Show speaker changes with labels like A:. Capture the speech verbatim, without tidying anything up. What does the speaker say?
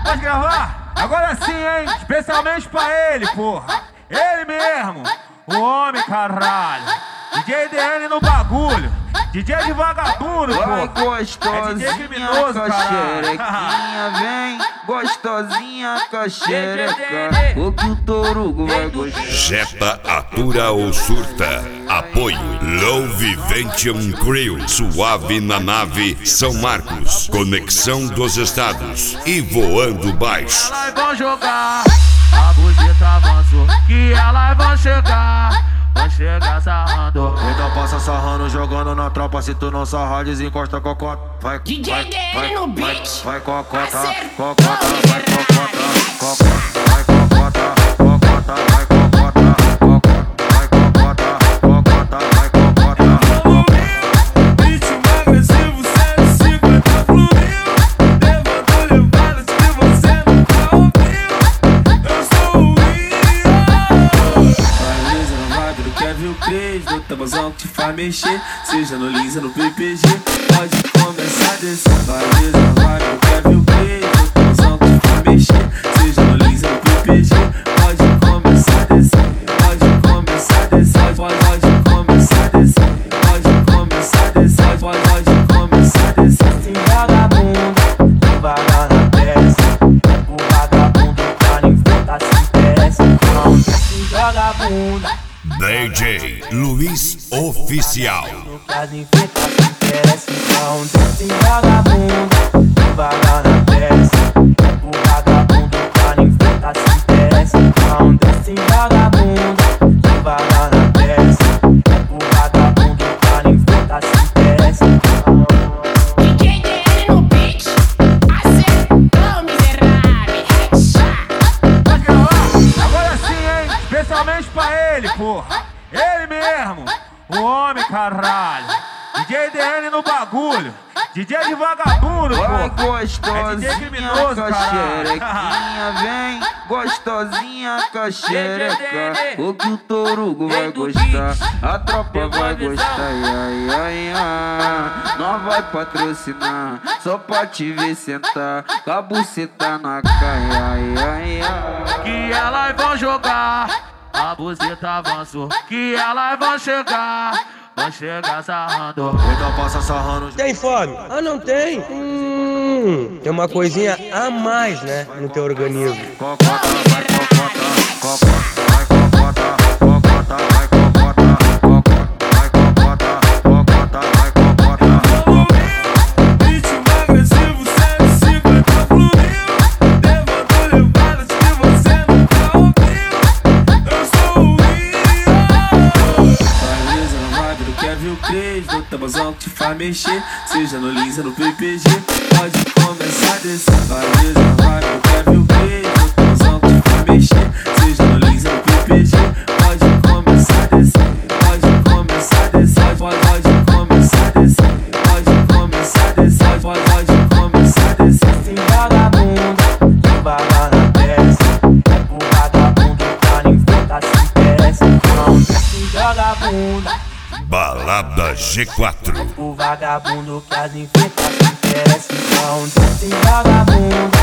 A: Pode gravar? Agora sim, hein? Especialmente pra ele, porra. Ele mesmo, o homem, caralho. D J D N no bagulho. D J de vagabundo, pô.
B: Vai gostosinha,
A: é criminoso,
B: com a xerequinha, vem gostosinha com a xereca. O que o Torugo vai gostar.
C: Jetta atura ou surta. Apoio Low Vivention Crew. Suave na nave São Marcos. Conexão dos estados. E voando baixo.
A: Elas vão jogar, a buceta avançou, que elas vão chegar. Vai chegar sarrando.
D: Então passa sarrando, jogando na tropa. Se tu não sarrar, desencosta cocota. Vai,
E: D J
D: vai,
E: D N
D: vai,
E: no
D: vai,
E: beat.
D: vai cocota,
E: Acertou,
D: cocota, vai cocota,
E: miseráveis.
D: cocota, vai cocota, cocota, vai cocota, cocota, vai cocota, cocota, vai cocota.
F: Ritmo agressivo, cento e cinquenta fluiu. Levantou levadas que você nunca ouviu. Eu sou o Rio. Valeza no vibe do Kevin Cres, no tabuzão que te faz mexer. Seja no Lisa, no P P G, pode começar a descer. Valeza no vibe do Kevin Cres, no tabuzão que te faz mexer. Seja no Lisa, no P P G, pode começar a descer. Pode começar a descer, pode, pode começar a descer. Pode começar a descer, pode, pode começar a descer.
G: Sem vagabundo, devagar na peça. É pro vagabundo pra não enfrentar sem peça. Não, sem vagabundo.
C: D J Luiz Oficial.
G: Que as enfrentar sem peça. Não, sem vagabundo, devagar na peça. É pro vagabundo pra não enfrentar sem peça. Não, sem vagabundo, devagar na peça. É pro vagabundo pra não enfrentar sem peça.
E: D J D N no beat. Acertou, miserável. Headshot.
A: Pode gravar? Agora sim, hein? Especialmente pra ele, porra. Ele mesmo, o homem, caralho. D J D N no bagulho. D J de vagabundo,
B: Vai
A: porra.
B: gostosinha
A: criminoso,
B: com a
A: caralho.
B: xerequinha, vem gostosinha com a xereca. O que o Torugo vai gostar, a tropa vai gostar. Ai, ai, ai, nós vai patrocinar, só pra te ver sentar, com a buceta na caia. Ai, ai, ai.
A: Que elas vão jogar, a buceta avançou, que elas vão chegar. Vai chegar sarrando.
D: Então passa sarrando.
H: Tem fome? Ah, não tem? Hum, tem uma coisinha a mais, né, no teu organismo.
D: Cocota, vai cocota, cocota, vai cocota, cocota, vai cocota, cocota, vai cocota, cocota, vai cocota.
F: Ritmo agressivo, cento e cinquenta fluiu. Levantou levadas que você nunca ouviu. Eu sou o Rio. Valeza no vibe do Kevin Cres, no tabuzão que te faz mexer. Seja no Lisa, no P P G, pode começar a descer. Valeza no vibe do Kevin Cres, no tabuzão que te faz mexer. Seja no Lisa, no P P G, pode começar a descer. Pode começar a descer, pode, pode começar a descer. Pode começar a descer, pode, pode começar a descer.
G: Sem vagabundo, devagar na peça. É pro vagabundo pra não enfrentar sem peça. Não, sem vagabundo.
C: Balada G quatro.
G: O vagabundo que as enfrenta sem peça. Não, sem vagabundo.